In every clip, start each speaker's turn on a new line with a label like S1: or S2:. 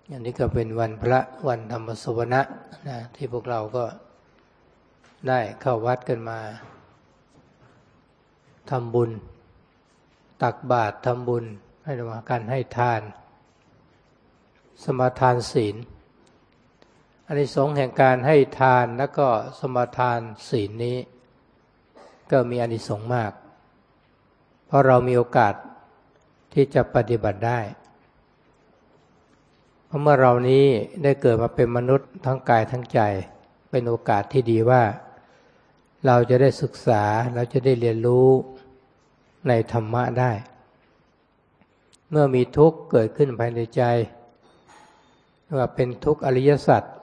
S1: อันนี้ก็เป็นวันพระวันธรรมสวนะนะที่พวกเราก็ได้เข้าวัดกันมาทำบุญตักบาตรทำบุญให้มาการให้ทานสมาทานศีลอานิสงส์แห่งการให้ทานแล้วก็สมาทานศีลนี้ก็มีอานิสงส์มากเพราะเรามีโอกาสที่จะปฏิบัติได้เพราะเมื่อเรานี้ได้เกิดมาเป็นมนุษย์ทั้งกายทั้งใจเป็นโอกาสที่ดีว่าเราจะได้ศึกษาเราจะได้เรียนรู้ในธรรมะได้เมื่อมีทุกข์เกิดขึ้นภายในใจว่าเป็นทุกข์อริยสัจ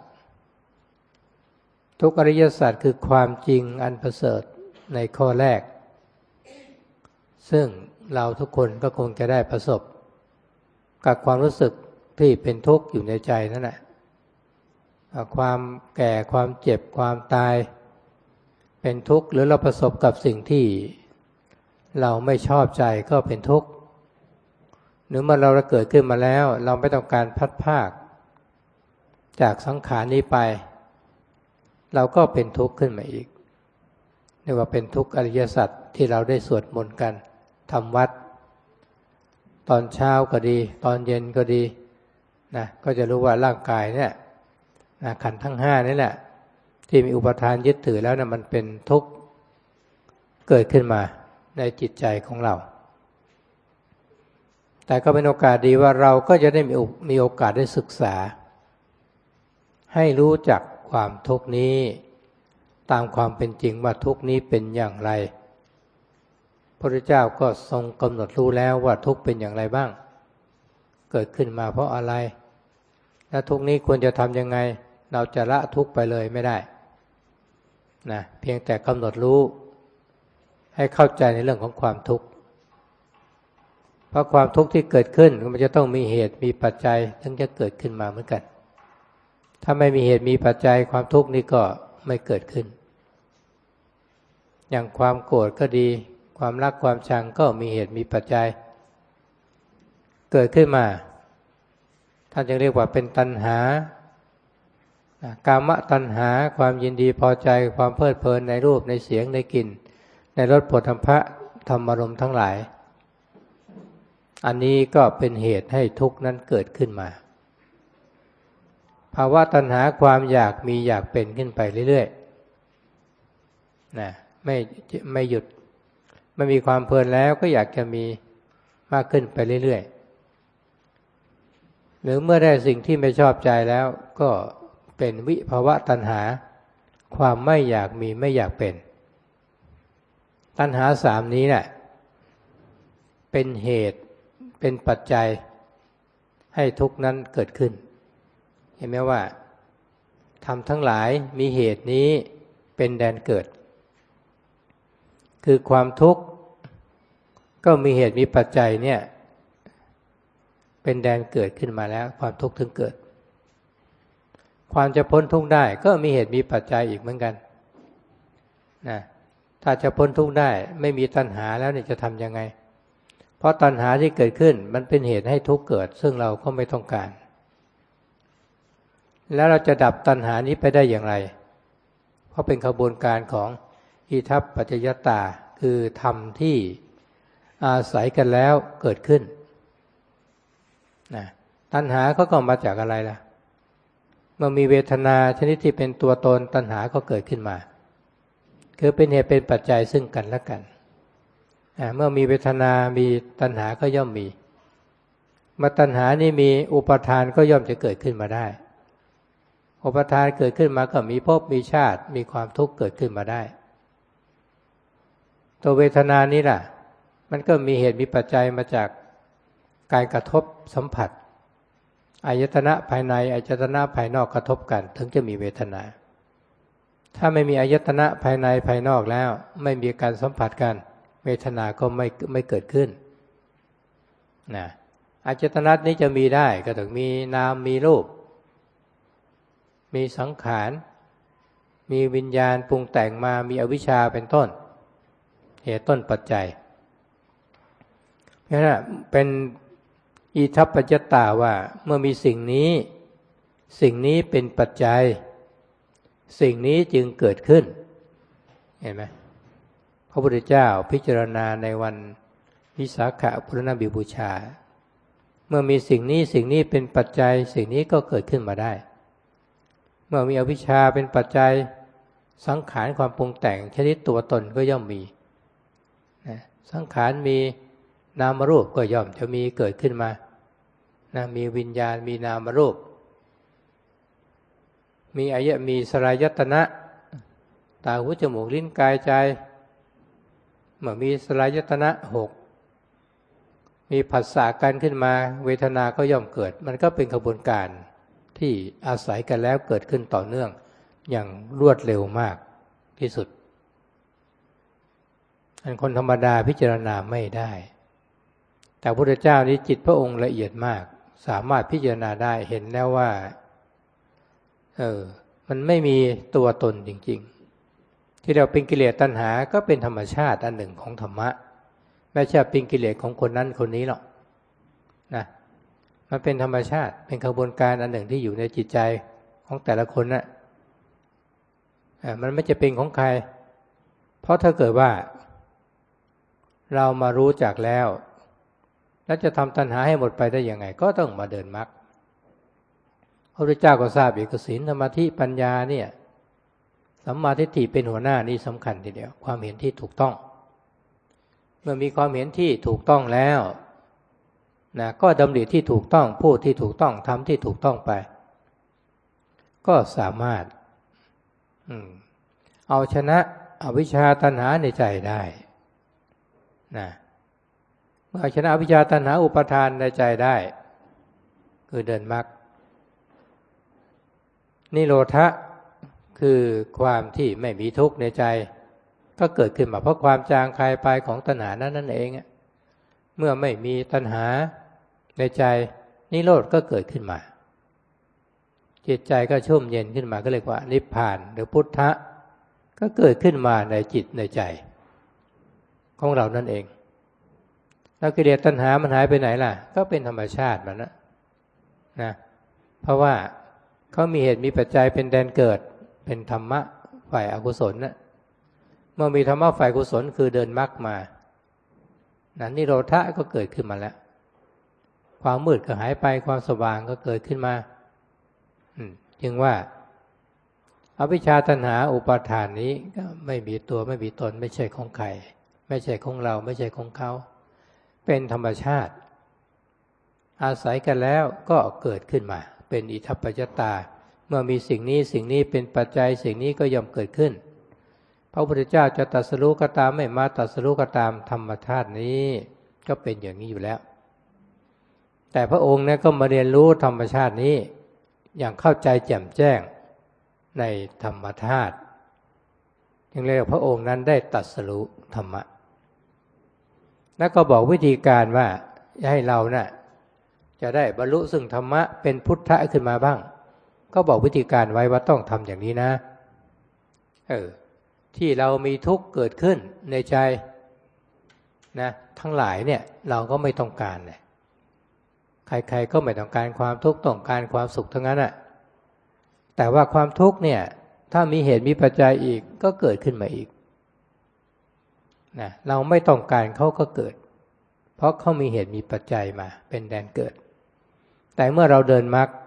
S1: ทุกข์อริยสัจคือความจริงอันประเสริฐในข้อแรกซึ่งเราทุกคนก็คงจะได้ประสบกับความรู้สึกที่เป็นทุกข์อยู่ในใจนั่นแหละความแก่ความเจ็บความตายเป็นทุกข์หรือเราประสบกับสิ่งที่เราไม่ชอบใจก็เป็นทุกข์หรือเมื่อเราเกิดขึ้นมาแล้วเราไม่ต้องการพัดพรากจากสังขารนี้ไปเราก็เป็นทุกข์ขึ้นมาอีกเรียกว่าเป็นทุกข์อริยสัจที่เราได้สวดมนต์กันทำวัดตอนเช้าก็ดีตอนเย็นก็ดีนะก็จะรู้ว่าร่างกายเนี่ยนะขันธ์ทั้งห้านี่แหละที่มีอุปทานยึดถือแล้วนะมันเป็นทุกข์เกิดขึ้นมาในจิตใจของเราแต่ก็เป็นโอกาสดีว่าเราก็จะได้มีโอกาสได้ศึกษาให้รู้จักความทุกข์นี้ตามความเป็นจริงว่าทุกข์นี้เป็นอย่างไรพระพุทธเจ้าก็ทรงกำหนดรู้แล้วว่าทุกข์เป็นอย่างไรบ้างเกิดขึ้นมาเพราะอะไรและทุกข์นี้ควรจะทำยังไงเราจะละทุกข์ไปเลยไม่ได้นะเพียงแต่กำหนดรู้ให้เข้าใจในเรื่องของความทุกข์เพราะความทุกข์ที่เกิดขึ้นมันจะต้องมีเหตุมีปัจจัยถึงจะเกิดขึ้นมาเหมือนกันถ้าไม่มีเหตุมีปัจจัยความทุกข์นี้ก็ไม่เกิดขึ้นอย่างความโกรธก็ดีความรักความชังก็มีเหตุมีปัจจัยเกิดขึ้นมาท่านจึงเรียกว่าเป็นตัณหากามตัณหาความยินดีพอใจความเพลิดเพลินในรูปในเสียงในกลิ่นในรสโผฏฐัพพะธรรมารมณ์ทั้งหลายอันนี้ก็เป็นเหตุให้ทุกข์นั้นเกิดขึ้นมาภาวะตัณหาความอยากมีอยากเป็นขึ้นไปเรื่อยๆนะไม่หยุดไม่มีความเพลินแล้วก็อยากจะมีมากขึ้นไปเรื่อยๆหรือเมื่อได้สิ่งที่ไม่ชอบใจแล้วก็เป็นวิภาวะตัณหาความไม่อยากมีไม่อยากเป็นตัณหาสามนี้แหละเป็นเหตุเป็นปัจจัยให้ทุกข์นั้นเกิดขึ้นเห็นไหมว่าธรรมทั้งหลายมีเหตุนี้เป็นแดนเกิดคือความทุกข์ก็มีเหตุมีปัจจัยเนี่ยเป็นแดนเกิดขึ้นมาแล้วความทุกข์ถึงเกิดความจะพ้นทุกข์ได้ก็มีเหตุมีปัจจัยอีกเหมือนกันนะถ้าจะพ้นทุกข์ได้ไม่มีตัณหาแล้วเนี่ยจะทำยังไงเพราะตัณหาที่เกิดขึ้นมันเป็นเหตุให้ทุกข์เกิดซึ่งเราก็ไม่ต้องการแล้วเราจะดับตัณหานี้ไปได้อย่างไรเพราะเป็นกระบวนการของอิทัปปัจจยตาคือธรรมที่อาศัยกันแล้วเกิดขึ้นนะตัณหาก็มาจากอะไรล่ะเมื่อมีเวทนาชนิดที่เป็นตัวตนตัณหาก็เกิดขึ้นมาคือเป็นเหตุเป็นปัจจัยซึ่งกันและกันเมื่อมีเวทนามีตัณหาก็ย่อมมีเมื่อตัณหานี้มีอุปทานก็ย่อมจะเกิดขึ้นมาได้อุปทานเกิดขึ้นมาก็มีภพมีชาติมีความทุกข์เกิดขึ้นมาได้ตัวเวทนานี้ล่ะมันก็มีเหตุมีปัจจัยมาจากการกระทบสัมผัสอายตนะภายในอายตนะภายนอกกระทบกันถึงจะมีเวทนาถ้าไม่มีอายตนะภายในภายนอกแล้วไม่มีการสัมผัสกันเวทนาก็ไม่เกิดขึ้นนะอายตนะนี้จะมีได้ก็ต้องมีนามมีรูปมีสังขารมีวิญญาณปรุงแต่งมามีอวิชชาเป็นต้นเหตุต้นปัจจัยเพราะฉะนั้นเป็นอิทัปปัจจตาว่าเมื่อมีสิ่งนี้เป็นปัจจัยสิ่งนี้จึงเกิดขึ้นเห็นไหมพระพุทธเจ้าพิจารณาในวันวิสาขบูรณบูชาเมื่อมีสิ่งนี้เป็นปัจจัยสิ่งนี้ก็เกิดขึ้นมาได้เมื่อมีอวิชชาเป็นปัจจัยสังขารความปรุงแต่งชนิดตัวตนก็ย่อมมีสังขารมีนามรูปก็ย่อมจะมีเกิดขึ้นมามีวิญญาณมีนามรูปมีสลายตนะตาหูจมูกลิ้นกายใจเมื่อมีสลายตนะ6มีผัสสะกันขึ้นมาเวทนาก็ย่อมเกิดมันก็เป็นกระบวนการที่อาศัยกันแล้วเกิดขึ้นต่อเนื่องอย่างรวดเร็วมากที่สุดอันคนธรรมดาพิจารณาไม่ได้แต่พระพุทธเจ้านี้จิตพระองค์ละเอียดมากสามารถพิจารณาได้เห็นแล้วว่ามันไม่มีตัวตนจริงๆที่เราเป็นกิเลสตัณหาก็เป็นธรรมชาติอันหนึ่งของธรรมะไม่ใช่เป็นกิเลสของคนนั้นคนนี้หรอกนะมันเป็นธรรมชาติเป็นกระบวนการอันหนึ่งที่อยู่ในจิตใจของแต่ละคนน่ะมันไม่จะเป็นของใครเพราะถ้าเกิดว่าเรามารู้จักแล้วจะทำตัณหาให้หมดไปได้ยังไงก็ต้องมาเดินมรรคพระพุทธเจ้าก็ทราบอีกศีลสมาธิปัญญาเนี่ยสัมมาทิฏฐิเป็นหัวหน้านี่สำคัญทีเดียวความเห็นที่ถูกต้องเมื่อมีความเห็นที่ถูกต้องแล้วก็ดำริที่ถูกต้องพูดที่ถูกต้องทำที่ถูกต้องไปก็สามารถเอาชนะอวิชชาตัณหาในใจได้เมื่อชนะอวิชชาตัณหาอุปาทานในใจได้คือเดินมรรคนิโรธะคือความที่ไม่มีทุกข์ในใจก็เกิดขึ้นมาเพราะความจางคลายไปของตัณหานั่นเองเมื่อไม่มีตัณหาในใจนิโรธก็เกิดขึ้นมาจิตใจก็ชุ่มเย็นขึ้นมาก็เรียกว่านิพพานหรือพุทธะก็เกิดขึ้นมาในจิตในใจของเรานั่นเองแล้วกิเลสตัณหามันหายไปไหนล่ะก็เป็นธรรมชาติมันนะเพราะว่าเขามีเหตุมีปัจจัยเป็นแดนเกิดเป็นธรรมะฝ่ายอกุศลเมื่อมีธรรมะฝ่ายกุศลคือเดินมรรคมานิโรธะก็เกิดขึ้นมาแล้วความมืดก็หายไปความสว่างก็เกิดขึ้นมาจึงว่าอวิชชาตัณหาอุปาทานนี้ก็ไม่มีตัวไม่มีตนไม่ใช่ของใครไม่ใช่ของเราไม่ใช่ของเขาเป็นธรรมชาติอาศัยกันแล้วก็เกิดขึ้นมาเป็นอิทัปปัจจตาเมื่อมีสิ่งนี้เป็นปัจจัยสิ่งนี้ก็ย่อมเกิดขึ้นพระพุทธเจ้าจะตรัสรู้ก็ตามไม่มาตรัสรู้ก็ตามธรรมชาตินี้ก็เป็นอย่างนี้อยู่แล้วแต่พระองค์เนี่ยก็มาเรียนรู้ธรรมชาตินี้อย่างเข้าใจแจ่มแจ้งในธรรมธาตุจึงเรียกว่าพระองค์นั้นได้ตรัสรู้ธรรมะแล้วก็บอกวิธีการว่าให้เราจะได้บรรลุซึ่งธรรมะเป็นพุทธะขึ้นมาบ้างก็บอกวิธีการไว้ว่าต้องทำอย่างนี้นะที่เรามีทุกข์เกิดขึ้นในใจทั้งหลายเนี่ยเราก็ไม่ต้องการเลยใครๆก็ไม่ต้องการความทุกข์ต้องการความสุขทั้งนั้นแต่ว่าความทุกข์เนี่ยถ้ามีเหตุมีปัจจัยอีกก็เกิดขึ้นมาอีกเราไม่ต้องการเขาก็เกิดเพราะเขามีเหตุมีปัจจัยมาเป็นแดนเกิดแต่เมื่อเราเดินมรรค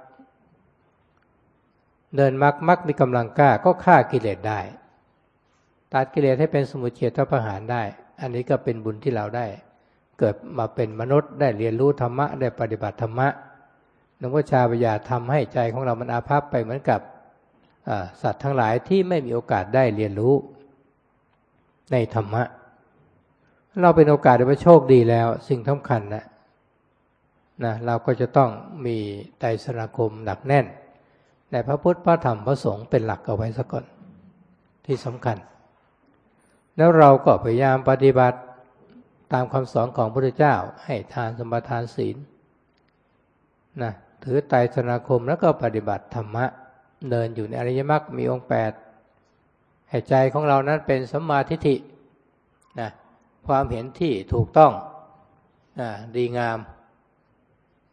S1: มีกำลังกล้าก็ฆ่ากิเลสได้ตัดกิเลสให้เป็นสมุจเฉทประหารได้อันนี้ก็เป็นบุญที่เราได้เกิดมาเป็นมนุษย์ได้เรียนรู้ธรรมะได้ปฏิบัติธรรมะหลวงพ่อชาปัญญาทำให้ใจของเรามันอาภัพไปเหมือนกับสัตว์ทั้งหลายที่ไม่มีโอกาสได้เรียนรู้ในธรรมะเราเป็นโอกาสได้ไปโชคดีแล้วสิ่งสำคัญเราก็จะต้องมีไตรสรณคมหนักแน่นในพระพุทธพระธรรมพระสงฆ์เป็นหลักเอาไว้ซะก่อนที่สำคัญแล้วเราก็พยายามปฏิบัติตามคำสอนของพระพุทธเจ้าให้ทานสมาทานศีลถือไตรสรณคมแล้วก็ปฏิบัติธรรมะเดินอยู่ในอริยมรรคมีองค์8ให้ใจของเรานั้นเป็นสัมมาทิฏฐิความเห็นที่ถูกต้องดีงาม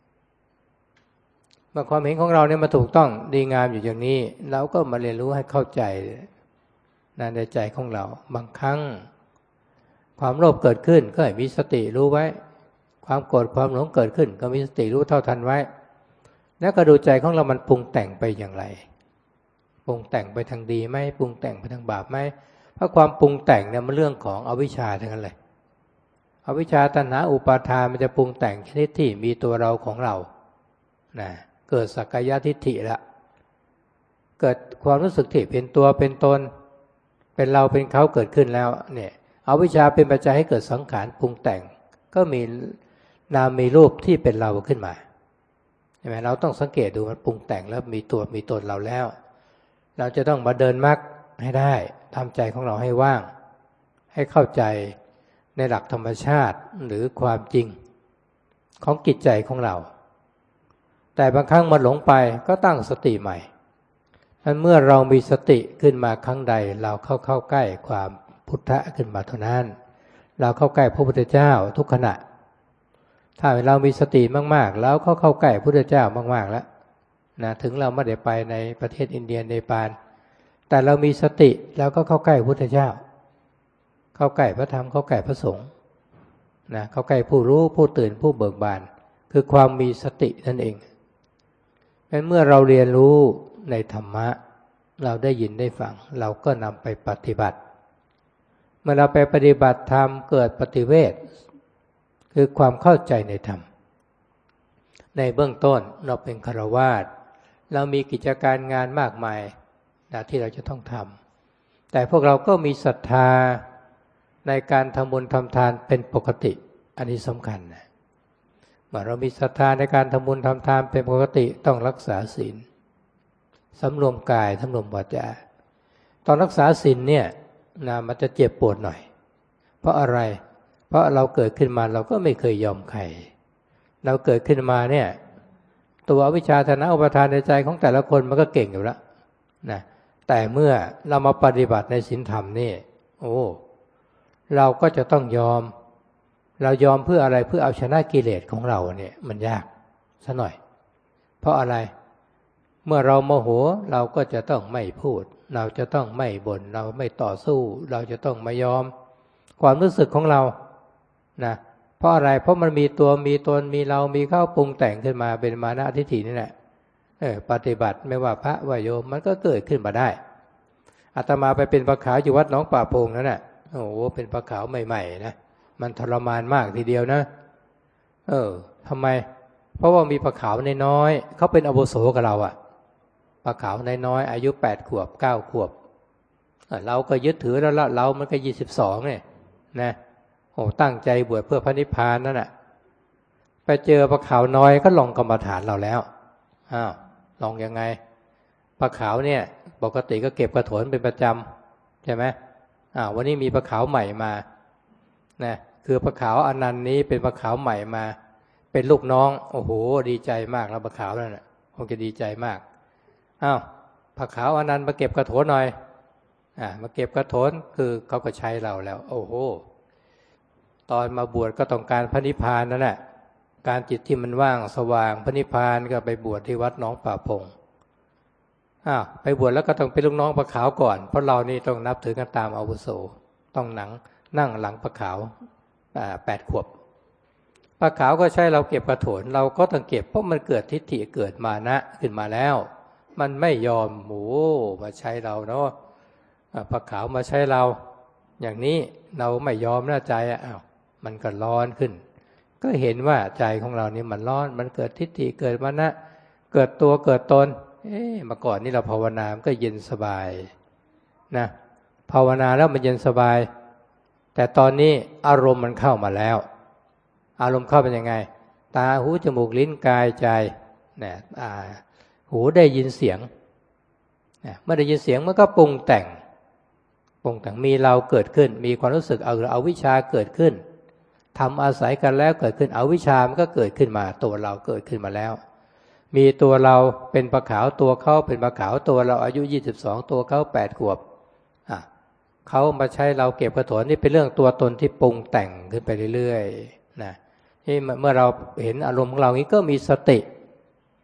S1: มื่อความเห็นของเราเนี่ยมาถูกต้องดีงามอยู่อย่างนี้เราก็มาเรียนรู้ให้เข้าใจในใจของเราบางครั้งความโลภเกิดขึ้นก็ให้มีสติรู้ไว้ความโกรธความหลงเกิดขึ้นก็มีสติรู้เท่าทันไว้แล้วก็ดูใจของเรามันปรุงแต่งไปอย่างไรปรุงแต่งไปทางดีไหมปรุงแต่งไปทางบาปไหมเพราะความปรุงแต่งเนี่ยมันเรื่องของอวิชชาทั้งนั้นเลยอวิชชาตัณหาอุปาทานมันจะปรุงแต่งชนิดที่มีตัวเราของเรานะเกิดสักกายทิฏฐิละเกิดความรู้สึกที่เป็นตัวเป็นตนเป็นเราเป็นเขาเกิดขึ้นแล้วเนี่ยอวิชชาเป็นปัจจัยให้เกิดสังขารปรุงแต่งก็มีนามมีรูปที่เป็นเราขึ้นมาใช่ไหมเราต้องสังเกตดูมันปรุงแต่งแล้วมีตัวมีตนเราแล้วเราจะต้องมาเดินมรรคให้ได้ทำใจของเราให้ว่างให้เข้าใจในหลักธรรมชาติหรือความจริงของจิตใจของเราแต่บางครั้งมันหลงไปก็ตั้งสติใหม่นั้นเมื่อเรามีสติขึ้นมาครั้งใดเราเข้าใกล้ความพุทธะขึ้นมาเท่านั้นเราเข้าใกล้พระพุทธเจ้าทุกขณะถ้าเรามีสติมากๆแล้วเข้าใกล้พระพุทธเจ้ามากๆแล้วนะถึงเราไม่ได้ไปในประเทศอินเดียเนปาลแต่เรามีสติแล้วก็เข้าใกล้พระพุทธเจ้าเข้าใกล้พระธรรมเข้าใกล้พระสงฆ์นะเข้าใกล้ผู้รู้ผู้ตื่นผู้เบิกบานคือความมีสตินั่นเองงั้นเมื่อเราเรียนรู้ในธรรมะเราได้ยินได้ฟังเราก็นำไปปฏิบัติเมื่อเราไปปฏิบัติธรรมเกิดปฏิเวทคือความเข้าใจในธรรมในเบื้องต้นเราเป็นฆราวาสเรามีกิจการงานมากมายที่เราจะต้องทำแต่พวกเราก็มีศรัทธาในการทำบุญทำทานเป็นปกติอันนี้สำคัญนะเมื่อเรามีศรัทธาในการทำบุญทำทานเป็นปกติต้องรักษาศีลสำรวมกายสำรวมวาจาตอนรักษาศีลเนี่ยมันจะเจ็บปวดหน่อยเพราะอะไรเพราะเราเกิดขึ้นมาเราก็ไม่เคยยอมใครเราเกิดขึ้นมาเนี่ยตัวอวิชชาตัณหาอุปาทานในใจของแต่ละคนมันก็เก่งอยู่แล้วนะแต่เมื่อเรามาปฏิบัติในศีลธรรมนี่เราก็จะต้องยอมเรายอมเพื่ออะไรเพื่อเอาชนะกิเลสของเราเนี่ยมันยากซะหน่อยเพราะอะไรเมื่อเราโมโหเราก็จะต้องไม่พูดเราจะต้องไม่บ่นเราไม่ต่อสู้เราจะต้องไม่ยอมความรู้สึกของเรานะเพราะอะไรเพราะมันมีตัวมีตนมีเรามีเข้าปรุงแต่งขึ้นมาเป็นมานะทิฏฐินี่แหละปฏิบัติไม่ว่าพระว่าโยมมันก็เกิดขึ้นมาได้อาตมาไปเป็นพระขาวอยู่วัดหนองป่าพงนั่นน่ะเป็นพระขาวใหม่ๆนะมันทรมานมากทีเดียวนะทำไมเพราะว่ามีพระขาวน้อยๆเขาเป็นอาวุโสกับเราอะพระขาวน้อยๆอายุ8 ขวบ 9 ขวบเราก็ยึดถือแล้วเรามันก็22เนี่ยนะตั้งใจบวชเพื่อพระนิพพานนั่นน่ะไปเจอพระขาวน้อยก็ลองกรรมฐานเราแล้วลองยังไงพระขาวเนี่ยปกติก็เก็บกระโถนเป็นประจำใช่ไหมวันนี้มีพระขาวใหม่มานะคือพระขาวอนันต์นี้เป็นพระขาวใหม่มาเป็นลูกน้องโอ้โหดีใจมากแล้วพระขาวนั่นน่ะคงจะดีใจมากพระขาวอนันต์มาเก็บกระโถนหน่อยมาเก็บกระโถนคือเขาก็ใช้เราแล้วโอ้โหตอนมาบวชก็ต้องการพระนิพพานนั่นแหละการจิตที่มันว่างสว่างพระนิพพานก็ไปบวชที่วัดหนองป่าพงไปบวชแล้วก็ต้องเป็นลูกน้องพระขาวก่อนเพราะเรานี่ต้องนับถือกันตามอาวุโสต้องนั่งหลังพระขาว8 ขวบพระขาวก็ใช้เราเก็บกระโถนเราก็ต้องเก็บเพราะมันเกิดทิฏฐิเกิดมานะขึ้นมาแล้วมันไม่ยอมมาใช้เราเนาะพระขาวมาใช้เราอย่างนี้เราไม่ยอมหน้าใจมันก็ร้อนขึ้นก็เห็นว่าใจของเรานี่มันร้อนมันเกิดทิฏฐิเกิดมานะเกิดตัวเกิดตนเมื่อก่อนนี่เราภาวนามันก็เย็นสบายนะภาวนาแล้วมันเย็นสบายแต่ตอนนี้อารมณ์มันเข้ามาแล้วอารมณ์เข้าเป็นยังไงตาหูจมูกลิ้นกายใจเนี่ยหูได้ยินเสียงเมื่อได้ยินเสียงมันก็ปรุงแต่งมีเราเกิดขึ้นมีความรู้สึกเอาวิชาเกิดขึ้นทำอาศัยกันแล้วเกิดขึ้นเอาวิชามันก็เกิดขึ้นมาตัวเราเกิดขึ้นมาแล้วมีตัวเราเป็นพระขาวตัวเขาเป็นพระขาวตัวเราอายุ22ตัวเขา8 ขวบเขามาใช้เราเก็บกระโถนนี่เป็นเรื่องตัวตนที่ปรุงแต่งขึ้นไปเรื่อยๆนะที่เมื่อเราเห็นอารมณ์ของเรานี้ก็มีสติ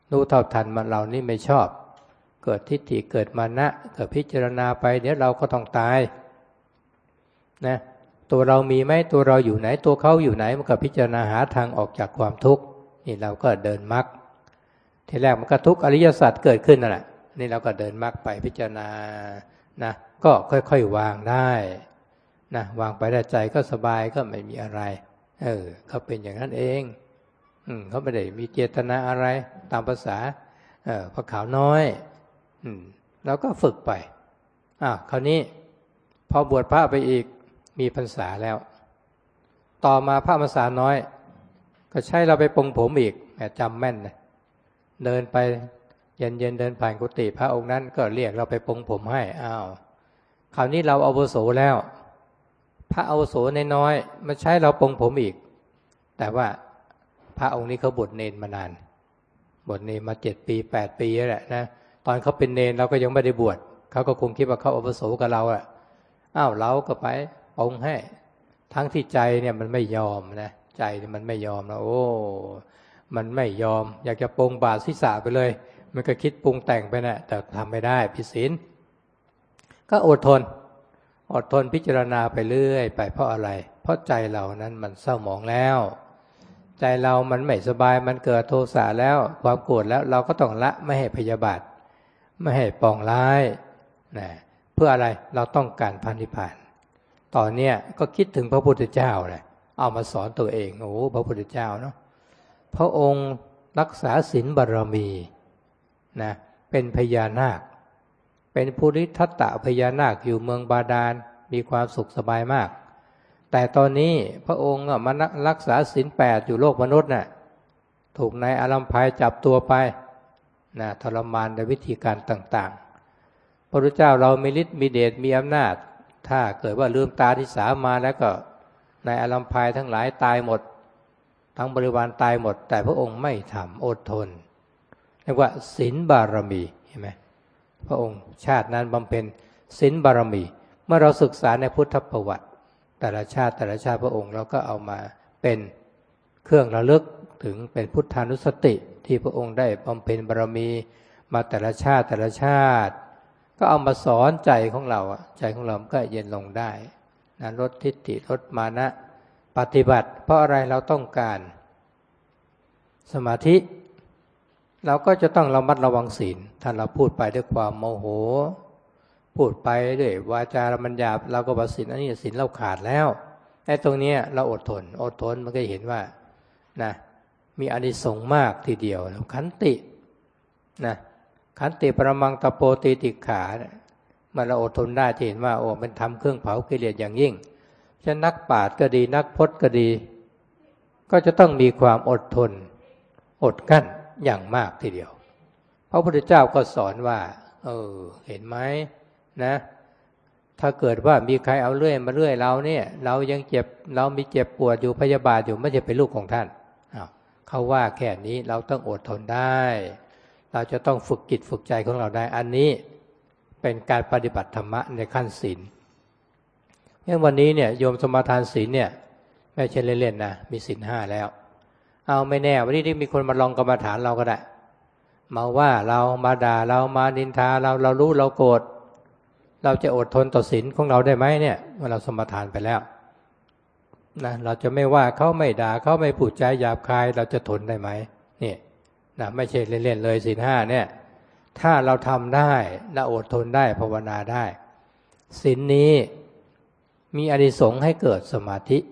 S1: รู้เท่าทันมันเรานี่ไม่ชอบเกิดทิฏฐิเกิดมานะเกิดพิจารณาไปเดี๋ยวเราก็ต้องตายนะตัวเรามีไหมตัวเราอยู่ไหนตัวเขาอยู่ไหนมันก็พิจารณาหาทางออกจากความทุกข์นี่เราก็เดินมรรคทีแรกมันก็ทุกข์อริยสัจเกิดขึ้นนั่นแหละนี่เราก็เดินมรรคไปพิจารณานะก็ค่อยๆวางได้นะวางไปได้ใจก็สบายก็ไม่มีอะไรเขาเป็นอย่างนั้นเองเขาไม่ได้มีเจตนาอะไรตามภาษาพระขาวน้อยแล้วก็ฝึกไปคราวนี้พอบวชพระไปอีกมีพรรษาแล้วต่อมาพระพรรษาน้อยก็ใช้เราไปปรงผมอีกแหมจำแม่นนะเดินไปเย็นๆเดินผ่านกุฏิพระองค์นั้นก็เรียกเราไปปรงผมให้คราวนี้เราอาวุโสแล้วพระอาวุโสน้อยๆมาใช้เราปรงผมอีกแต่ว่าพระองค์นี้เขาบวชเนรมานานบวชเนรมา7 ปี 8 ปีแหละนะตอนเขาเป็นเนรเราก็ยังไม่ได้บวชเขาก็คงคิดว่าเขาอาวุโสกับเราเราก็ไปองค์ให้ทั้งที่ใจเนี่ยมันไม่ยอมนะใจมันไม่ยอมนะมันไม่ยอมอยากจะปรงบาทศีรษะไปเลยมันก็คิดปรุงแต่งไปนะแต่ทำไม่ได้ผิดศีลก็อดทนพิจารณาไปเรื่อยไปเพราะอะไรเพราะใจเรานั้นมันเศร้าหมองแล้วใจเรามันไม่สบายมันเกิดโทสะแล้วความโกรธแล้วเราก็ต้องละไม่ให้พยาบาทไม่ให้ปองร้ายนะเพื่ออะไรเราต้องการพระนิพพานตอนเนี้ยก็คิดถึงพระพุทธเจ้าเลยเอามาสอนตัวเองพระพุทธเจ้าเนาะพระองค์รักษาศีลบารมีนะเป็นพญานาคเป็นภูริทัตตะพญานาคอยู่เมืองบาดาลมีความสุขสบายมากแต่ตอนนี้พระองค์มารักษาศีล 8อยู่โลกมนุษย์น่ะถูกนายอารัมภัยจับตัวไปนะทรมานในวิธีการต่างๆพระพุทธเจ้าเรามีฤทธิ์มีเดชมีอำนาจถ้าเกิดว่าลืมตาที่สามมาแล้วก็นายอารัมภัยทั้งหลายตายหมดทั้งบริวารตายหมดแต่พระองค์ไม่ทำอดทนเรียกว่าศีลบารมีเห็นไหมพระองค์ชาตินั้นบำเพ็ญศีลบารมีเมื่อเราศึกษาในพุทธประวัติแต่ละชาติพระองค์เราก็เอามาเป็นเครื่องระลึกถึงเป็นพุทธานุสติที่พระองค์ได้บำเพ็ญบารมีมาแต่ละชาติก็เอามาสอนใจของเราใจของเราก็เย็นลงได้นะลดทิฏฐิลดมานะปฏิบัติเพราะอะไรเราต้องการสมาธิเราก็จะต้องระมัดระวังศีลถ้าเราพูดไปด้วยความโมโหพูดไปด้วยวาจามันหยาบเราก็ว่าศีลอันนี้ศีลเราขาดแล้วไอ้ตรงนี้เราอดทนมันก็เห็นว่านะมีอานิสงส์มากทีเดียวขันตินะขันติปรมังตโปติติขาเมื่อเราอดทนได้จะเห็นว่ามันทำเครื่องเผากิเลสอย่างยิ่งฉะนั้นนักปราชญ์ก็ดีนักพจน์ก็ดีก็จะต้องมีความอดทนอดกั้นอย่างมากทีเดียวพระพุทธเจ้าก็สอนว่าเห็นไหมนะถ้าเกิดว่ามีใครเอาเลื่อยมาเลื่อยเราเนี่ยเรายังเจ็บเรามีเจ็บปวดอยู่พยาบาทอยู่ไม่ใช่เป็นลูกของท่านเขาว่าแค่นี้เราต้องอดทนได้เราจะต้องฝึกจิตฝึกใจของเราได้อันนี้เป็นการปฏิบัติธรรมะในขั้นศีลอย่างวันนี้เนี่ยโยมสมาทานศีลเนี่ยไม่ใช่เล่นๆนะมีศีล 5แล้วไม่แน่วันนี้ที่มีคนมาลองกรรมฐานเราก็ได้มาว่าเรามาด่าเรามานินทาเรารู้เราโกรธเราจะอดทนต่อศีลของเราได้ไหมเนี่ยเมื่อเราสมาทานไปแล้วนะเราจะไม่ว่าเขาไม่ด่าเขาไม่พูดจาหยาบคายเราจะทนได้ไหมเนี่ยนะไม่ใช่เล่นๆเลยศีล 5เนี่ยถ้าเราทำได้เราอดทนได้ภาวนาได้ศีลนี้มีอานิสงส์ให้เกิดสมาธิ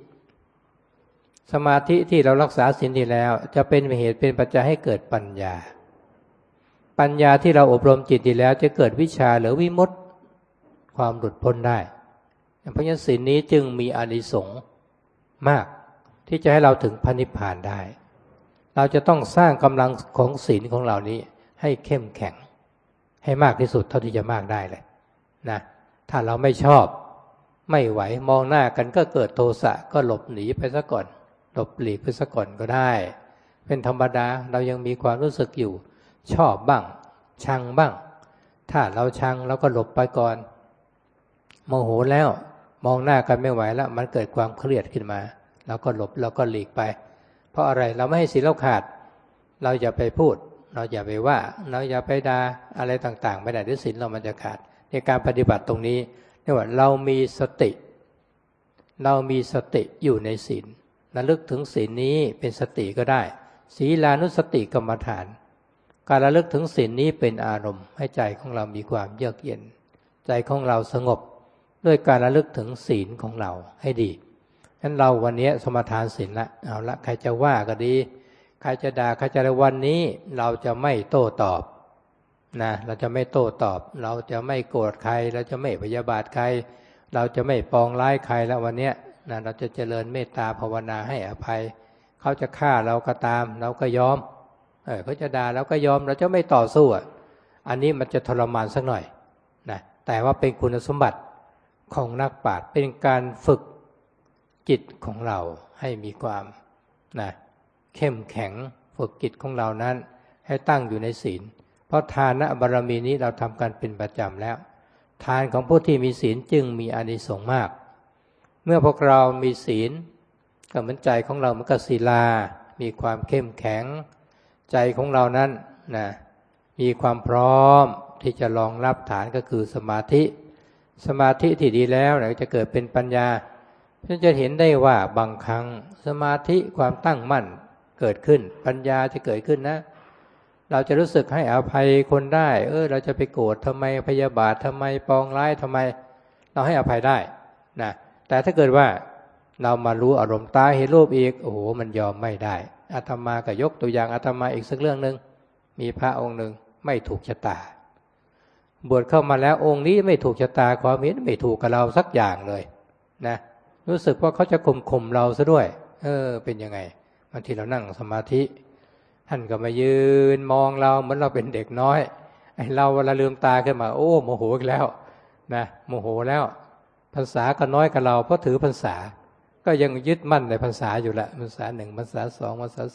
S1: ที่เรารักษาศีลดีแล้วจะเป็นเหตุเป็นปัจจัยให้เกิดปัญญาที่เราอบรมจิตดีแล้วจะเกิดวิชาหรือวิมุตติความหลุดพ้นได้เพราะฉะนั้นศีลนี้จึงมีอานิสงส์มากที่จะให้เราถึงพระนิพพานได้เราจะต้องสร้างกำลังของศีลของเรานี้ให้เข้มแข็งให้มากที่สุดเท่าที่จะมากได้เลยนะถ้าเราไม่ชอบไม่ไหวมองหน้ากันก็เกิดโทสะก็หลบหนีไปซะก่อนหลบหลีกไปซะก่อนก็ได้เป็นธรรมดาเรายังมีความรู้สึกอยู่ชอบบ้างชังบ้างถ้าเราชังเราก็หลบไปก่อนโมโหแล้วมองหน้ากันไม่ไหวแล้วมันเกิดความเครียดขึ้นมาเราก็หลบเราก็หลีกไปเพราะอะไรเราไม่ให้ศีลเราขาดเราอย่าไปพูดเราอย่าไปว่าเราอย่าไปด่าอะไรต่างๆไม่ได้ด้วยศีลเรามันจะขาดในการปฏิบัติตรงนี้เรียกว่าเรามีสติอยู่ในศีลระลึกถึงศีลนี้เป็นสติก็ได้ศีลานุสติกรรมฐานการระลึกถึงศีลนี้เป็นอารมณ์ให้ใจของเรามีความเยือกเย็นใจของเราสงบด้วยการระลึกถึงศีลของเราให้ดีฉะนั้นเราวันนี้สมาทานศีลละเอาละใครจะว่าก็ดีใครจะด่าใครจะอะไรวันนี้เราจะไม่โต้ตอบนะเราจะไม่โต้ตอบเราจะไม่โกรธใครเราจะไม่พยาบาทใครเราจะไม่ปองร้ายใครแล้ววันนี้นะเราจะเจริญเมตตาภาวนาให้อภัยเขาจะฆ่าเราก็ตามเราก็ยอมเขาจะด่าเราก็ยอมเราจะไม่ต่อสู้อันนี้มันจะทรมานสักหน่อยนะแต่ว่าเป็นคุณสมบัติของนักปราชญ์เป็นการฝึกจิตของเราให้มีความนะเข้มแข็งฝึกจิตของเรานั้นให้ตั้งอยู่ในศีลเพราะทานบารมีนี้เราทำกันเป็นประจำแล้วทานของผู้ที่มีศีลจึงมีอานิสงส์มากเมื่อพวกเรามีศีลก็เหมือนใจของเรามันก็ศิลามีความเข้มแข็งใจของเรานั้นนะมีความพร้อมที่จะรองรับฐานก็คือสมาธิที่ดีแล้วจะเกิดเป็นปัญญาฉันจะเห็นได้ว่าบางครั้งสมาธิความตั้งมั่นเกิดขึ้นปัญญาจะเกิดขึ้นนะเราจะรู้สึกให้อภัยคนได้เราจะไปโกรธทำไมพยาบาททำไมปองร้ายทำไมเราให้อภัยได้นะแต่ถ้าเกิดว่าเรามารู้อารมณ์ตาเห็นรูปอีกโอ้โหมันยอมไม่ได้อาตมาก็ยกตัวอย่างอาตมาอีกสักเรื่องนึงมีพระองค์หนึ่งไม่ถูกชะตาบวชเข้ามาแล้วองค์นี้ไม่ถูกชะตาความเห็นไม่ถูกกับเราสักอย่างเลยนะรู้สึกว่าเขาจะข่มเราซะด้วยเป็นยังไงบางทีเรานั่งสมาธิท่านก็มายืนมองเราเหมือนเราเป็นเด็กน้อยไอ้เราเวลาลืมตาขึ้นมาโอ้โมโหอีกแล้วนะโมโหแล้วพรรษาก็น้อยกับเราเพราะถือพรรษาก็ยังยึดมั่นในพรรษาอยู่ละพรรษา1พรรษา2พรรษา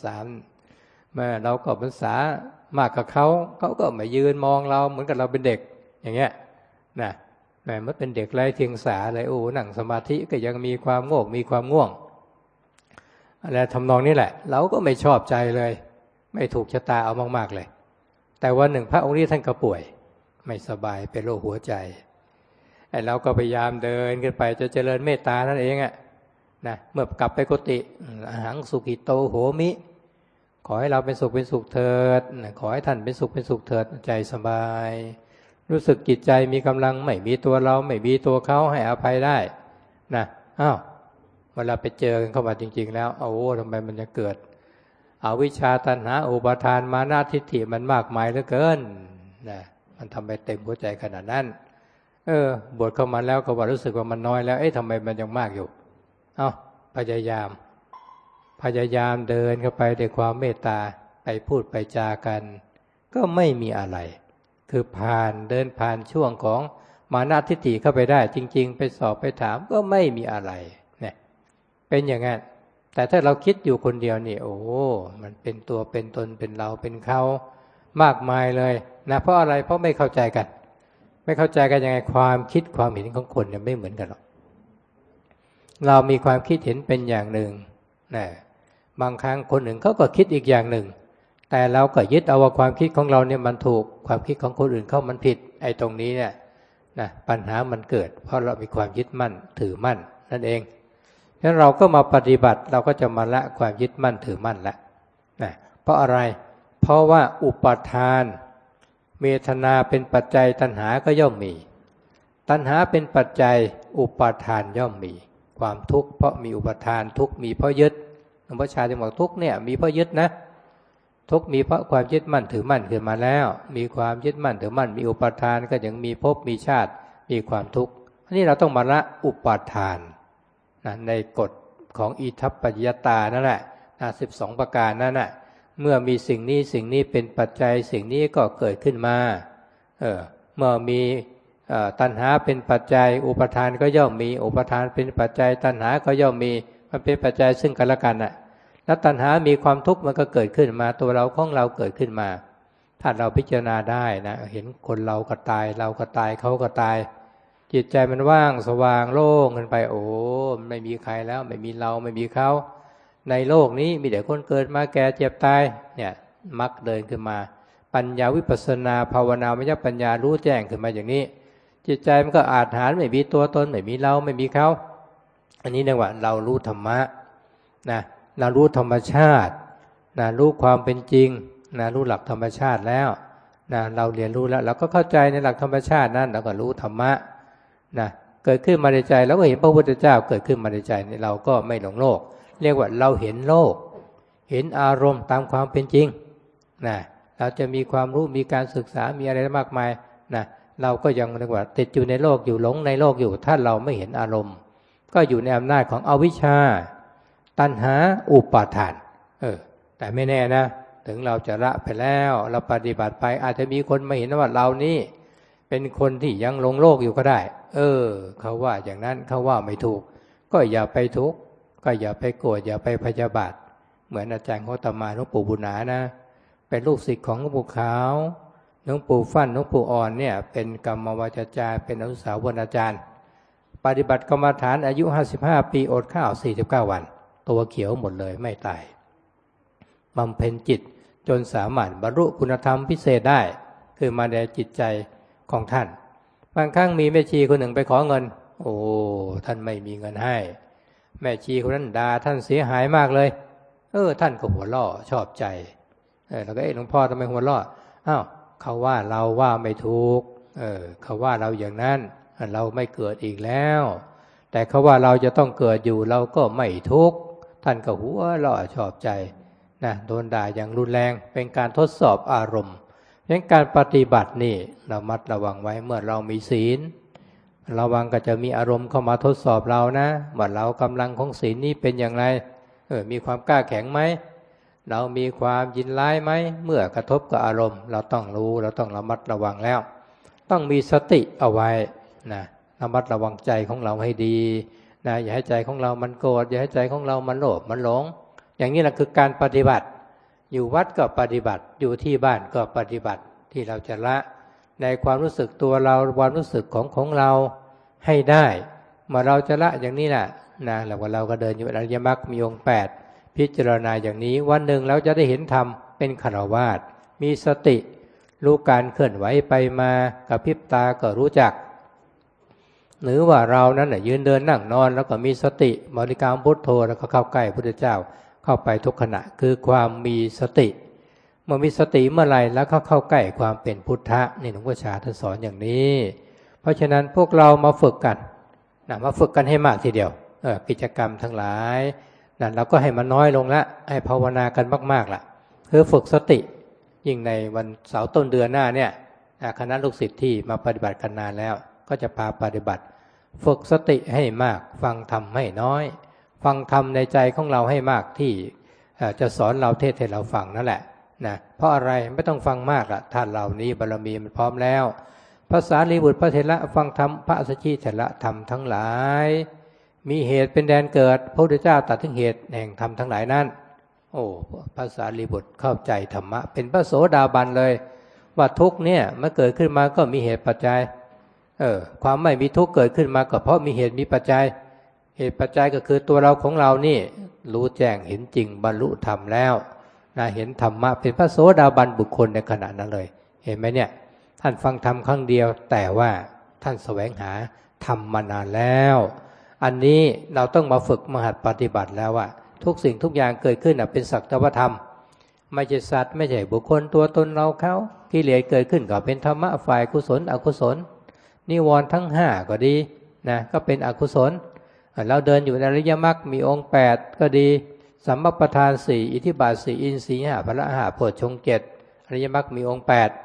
S1: 3แม่เราก็พรรษามากกับเขาก็มายืนมองเราเหมือนกับเราเป็นเด็กอย่างเงี้ยนะแม่มันเป็นเด็กไร้เทียงสาเลยโอ้นั่งสมาธิก็ยังมีความโง่มีความง่วงอะไรทำนองนี้แหละเราก็ไม่ชอบใจเลยไม่ถูกชะตาเอามากๆเลยแต่วันหนึ่งพระองค์นี้ท่านก็ป่วยไม่สบายเป็นโรคหัวใจไอ้เราก็พยายามเดินขึ้นไปจะเจริญเมตตานั่นเองนะเมื่อกลับไปกุฏิอหังสุขิโตโหมิขอให้เราเป็นสุขเป็นสุขเถิดขอให้ท่านเป็นสุขเป็นสุขเถิดใจสบายรู้สึกจิตใจมีกำลังไม่มีตัวเราไม่มีตัวเขาให้อภัยได้นะเวลาไปเจอกันเข้ามาจริงๆแล้วทำไมมันจะเกิดอวิชชาตัณหาอุปาทานมานะทิฏฐิมันมากมายเหลือเกินนะมันทำไปเต็มหัวใจขนาดนั้นบวชเข้ามาแล้วก็ว่ารู้สึกว่ามันน้อยแล้วทำไมมันยังมากอยู่พยายามเดินเข้าไปด้วยความเมตตาไปพูดไปจากันก็ไม่มีอะไรคือเดินผ่านช่วงของมานะทิฏฐิเข้าไปได้จริงๆไปสอบไปถามก็ไม่มีอะไรเนี่ยเป็นอย่างนั้นแต่ถ้าเราคิดอยู่คนเดียวนี่มันเป็นตัวเป็นตนเป็นเราเป็นเขามากมายเลยนะเพราะอะไรเพราะไม่เข้าใจกันยังไงความคิดความเห็นของคนเนี่ยไม่เหมือนกันหรอกเรามีความคิดเห็นเป็นอย่างหนึ่งนะบางครั้งคนหนึ่งเขาก็คิดอีกอย่างหนึ่งแต่เราก็ยึดเอาว่าความคิดของเราเนี่ยมันถูกความคิดของคนอื่นเขามันผิดตรงนี้เนี่ยนะปัญหามันเกิดเพราะเรามีความยึดมั่นถือมั่นนั่นเองฉะนั้นเราก็มาปฏิบัติเราก็จะมาละความยึดมั่นถือมั่นละนะเพราะอะไรเพราะว่าอุปาทานเวทนาเป็นปัจจัยตัณหาก็ย่อมมีตัณหาเป็นปัจจัยอุปาทานย่อมมีความทุกข์เพราะมีอุปาทานทุกข์มีเพราะยึดหลวงพ่อชาจึงบอกทุกข์เนี่ยมีเพราะยึดนะทุกข์มีเพราะความยึดมั่นถือมั่นขึ้นมาแล้วมีความยึดมั่นถือมั่นมีอุปาทานก็ยังมีภพมีชาติมีความทุกข์อันนี้เราต้องมาละอุปาทานนะในกฎของอิทัปปัจจยตานั่นแหละ12ประการนั่นแหละเมื่อมีสิ่งนี้เป็นปัจจัยสิ่งนี้ก็เกิดขึ้นมาเมื่อมีตัณหาเป็นปัจจัยอุปาทานก็ย่อมมีอุปาทานเป็นปัจจัยตัณหาก็ย่อมมีมันเป็นปัจจัยซึ่งกันและกันแล้วตัณหามีความทุกข์มันก็เกิดขึ้นมาตัวเราของเราเกิดขึ้นมาถ้าเราพิจารณาได้นะเห็นคนเราก็ตายเราก็ตายเขาก็ตายจิตใจมันว่างสว่างโล่งกันไปไม่มีใครแล้วไม่มีเราไม่มีเขาในโลกนี้มีแต่คนเกิดมาแก่เจ็บตายเนี่ยมักเดินขึ้นมาปัญญาวิปัสสนาภาวนามยปัญญารู้แจ้งขึ้นมาอย่างนี้จิตใจมันก็อาจหารไม่มีตัวตนไม่มีเราไม่มีเขาอันนี้เรียกว่าเรารู้ธรรมะนะเรารู้ธรรมชาตินะรู้ความเป็นจริงนะรู้หลักธรรมชาติแล้วนะเราเรียนรู้แล้วเราก็เข้าใจในหลักธรรมชาตินั้นเราก็รู้ธรรมะนะเกิดขึ้นมาในใจแล้วก็เห็นพระพุทธเจ้าเกิดขึ้นมาในใจเราก็ไม่หลงโลกเรียกว่าเราเห็นโลกเห็นอารมณ์ตามความเป็นจริงนะเราจะมีความรู้มีการศึกษามีอะไรมากมายนะเราก็ยังเรียกว่าติดอยู่ในโลกอยู่หลงในโลกอยู่ถ้าเราไม่เห็นอารมณ์ก็อยู่ในอำนาจของอวิชชาตัณหาอุปาทานแต่ไม่แน่นะถึงเราจะละไปแล้วเราปฏิบัติไปอาจจะมีคนมาเห็นว่าเรานี่เป็นคนที่ยังหลงโลกอยู่ก็ได้เขาว่าอย่างนั้นเขาว่าไม่ถูกก็อย่าไปทุกข์ก็อย่าไปโกรธอย่าไปพยาบาทเหมือนอาจารย์โคตมาหลวงปู่บุญนานะเป็นลูกศิษย์ของหลวงปู่ขาวหลวงปู่ฟั่นหลวงปู่อ่อนเนี่ยเป็นกรรมวาจาจารย์เป็นอนุสาวรอาจารย์ปฏิบัติกรรมฐานอายุ55ปีอดข้าว49วันตัวเขียวหมดเลยไม่ตายบำเพ็ญจิตจนสามารถบรรลุคุณธรรมพิเศษได้คือมาในจิตใจของท่านบางครั้งมีแม่ชีคนหนึ่งไปขอเงินท่านไม่มีเงินให้แม่ชีคนนั้นด่าท่านเสียหายมากเลยท่านก็หัวเราะชอบใจแล้วก็หลวงพ่อทำไมหัวเราะเขาว่าเราว่าไม่ถูกเขาว่าเราอย่างนั้นเราไม่เกิดอีกแล้วแต่เขาว่าเราจะต้องเกิดอยู่เราก็ไม่ทุกข์ท่านก็หัวเราะชอบใจนะโดนด่าอย่างรุนแรงเป็นการทดสอบอารมณ์เพราะการปฏิบัตินี่เรามัดระวังไว้เมื่อเรามีศีลระวังก็จะมีอารมณ์เข้ามาทดสอบเรานะว่าเรากำลังของศีลนี้เป็นอย่างไรมีความกล้าแข็งไหมเรามีความยินร้ายไหมเมื่อกระทบกับอารมณ์เราต้องรู้เราต้องระมัดระวังแล้วต้องมีสติเอาไว้นะระมัดระวังใจของเราให้ดีนะอย่าให้ใจของเรามันโกรธอย่าให้ใจของเรามันโลภมันหลงอย่างนี้แหละคือการปฏิบัติอยู่วัดก็ปฏิบัติอยู่ที่บ้านก็ปฏิบัติที่เราจะละในความรู้สึกตัวเราความรู้สึกของเราให้ได้เมื่อเราจะละอย่างนี้แหละนะแล้วว่าเราก็เดินอยู่อริยมรรคมีองค์8พิจารณาอย่างนี้วันหนึ่งเราจะได้เห็นธรรมเป็นฆราวาสมีสติรู้การเคลื่อนไหวไปมากระพริบตาก็รู้จักหรือว่าเรานั้นยืนเดินนั่งนอนแล้วก็มีสติบริกรรมพุทโธแล้วก็เข้าใกล้พระพุทธเจ้าเข้าไปทุกขณะคือความมีสติเมื่อมีสติเมื่อไรแล้วเข้าใกล้ความเป็นพุทธะนี่หลวงพ่อชาท่านสอนอย่างนี้เพราะฉะนั้นพวกเรามาฝึกกันมาฝึกกันให้มากทีเดียวกิจกรรมทั้งหลายเราก็ให้มันน้อยลงละให้ภาวนากันมากๆล่ะคือฝึกสติยิ่งในวันเสาร์ต้นเดือนหน้าเนี่ยคณะลูกศิษย์ที่มาปฏิบัติกันนานแล้วก็จะพาปฏิบัติฝึกสติให้มากฟังธรรมให้น้อยฟังธรรมในใจของเราให้มากที่จะสอนเราเทศให้เราฟังนั่นแหละนะเพราะอะไรไม่ต้องฟังมากละท่านเหล่านี้บารมีมันพร้อมแล้วภาษาลีบุตรพระเถระฟังธรรมพระอัสสชิเถระธรรมทั้งหลายมีเหตุเป็นแดนเกิดพระพุทธเจ้าตรัสถึงเหตุแห่งธรรมทั้งหลายนั้นภาษาลีบุตรเข้าใจธรรมะเป็นพระโสดาบันเลยว่าทุกเนี่ยเมื่อเกิดขึ้นมาก็มีเหตุปัจจัยความไม่มีทุกข์เกิดขึ้นมาก็เพราะมีเหตุมีปัจจัยเหตุปัจจัยก็คือตัวเราของเรานี่รู้แจ้งเห็นจริงบรรลุธรรมแล้วเห็นธรรมะเป็นพระโสดาบันบุคคลในขณะนั้นเลยเห็นไหมเนี่ยท่านฟังธรรมครั้งเดียวแต่ว่าท่านแสวงหาธรรมมานานแล้วอันนี้เราต้องมาฝึกมาหัดปฏิบัติแล้วว่าทุกสิ่งทุกอย่างเกิดขึ้นเป็นสักแต่ว่าธรรมไม่ใช่สัตว์ไม่ใช่บุคคลตัวตนเราเขากิเลสเกิดขึ้นก็เป็นธรรมะฝ่ายกุศลอกุศลนิวรณ์ทั้ง5ก็ดีก็เป็นอกุศลเราเดินอยู่ในอริยมรรคมีองค์8ก็ดีสัมมัปปทาน4อิทธิบาท4อินทรีย์5พละ5โพชฌงค์7อริยมรรคมีองค์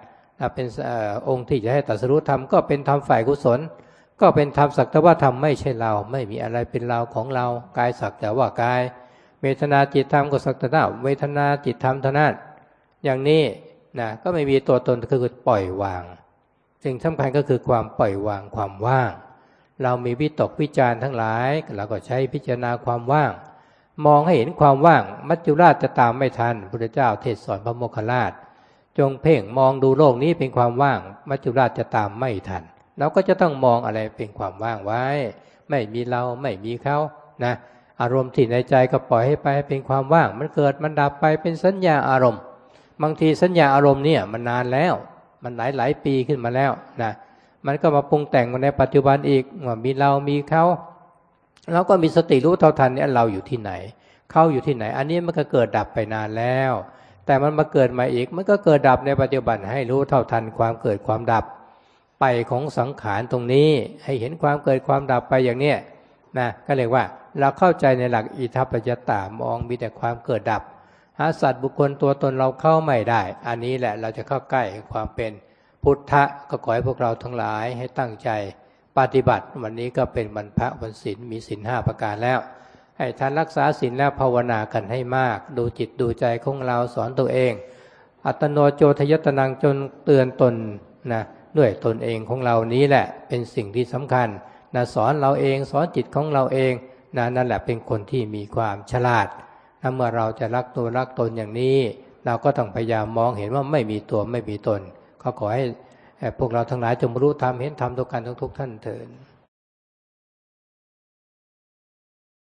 S1: 8เป็นองค์ที่จะให้ตรัสรู้ธรรมก็เป็นธรรมฝ่ายกุศลก็เป็นธรรมสักแต่ว่าธรรมไม่ใช่เราไม่มีอะไรเป็นเราของเรากายสักแต่ว่ากายเวทนาจิตธรรมก็สักแต่ว่าเวทนาจิตธรรมเท่านั้นอย่างนี้ก็ไม่มีตัวตนคือปล่อยวางสิ่งสำคัญก็คือความปล่อยวางความว่างเรามีวิตกวิจารณ์ทั้งหลายเราก็ใช้พิจารณาความว่างมองให้เห็นความว่างมัจจุราชจะตามไม่ทันพุทธเจ้าเทศสอนพระโมคคัลลาชจงเพ่งมองดูโลกนี้เป็นความว่างมัจจุราชจะตามไม่ทันเราก็จะต้องมองอะไรเป็นความว่างไว้ไม่มีเราไม่มีเขาอารมณ์ที่ในใจก็ปล่อยให้ไปเป็นความว่างมันเกิดมันดับไปเป็นสัญญาอารมณ์บางทีสัญญาอารมณ์เนี่ยมันนานแล้วมันหลายปีขึ้นมาแล้วนะมันก็มาปรุงแต่งมาในปัจจุบันอีกว่ามีเรามีเขาเราก็มีสติรู้เท่าทันเนี่ยเราอยู่ที่ไหนเขาอยู่ที่ไหนอันนี้มันก็เกิดดับไปนานแล้วแต่มันมาเกิดมาอีกมันก็เกิดดับในปัจจุบันให้รู้เท่าทันความเกิดความดับไปของสังขารตรงนี้ให้เห็นความเกิดความดับไปอย่างเนี้ยนะก็เรียกว่าเราเข้าใจในหลักอิทัปปัจจตามองมีแต่ความเกิดดับหาสัตว์บุคคลตัวตนเราเข้าไม่ได้อันนี้แหละเราจะเข้าใกล้ความเป็นพุทธะก็ขอให้พวกเราทั้งหลายให้ตั้งใจปฏิบัติวันนี้ก็เป็นวันพระวันศีลมีศีล5ประการแล้วให้ท่านรักษาศีลและภาวนากันให้มากดูจิตดูใจของเราสอนตัวเองอัตโนโจทยตนังจนเตือนตนนะด้วยตนเองของเรานี้แหละเป็นสิ่งที่สำคัญนะสอนเราเองสอนจิตของเราเองนะนั่นแหละเป็นคนที่มีความฉลาดถ้าเมื่อเราจะรักตัวรักตนอย่างนี้เราก็ต้องพยายามมองเห็นว่าไม่มีตัวไม่มีตนขอให้พวกเราทั้งหลายจงรู้ธรรมเห็นธรรมทุกกันทุกท่านเถิด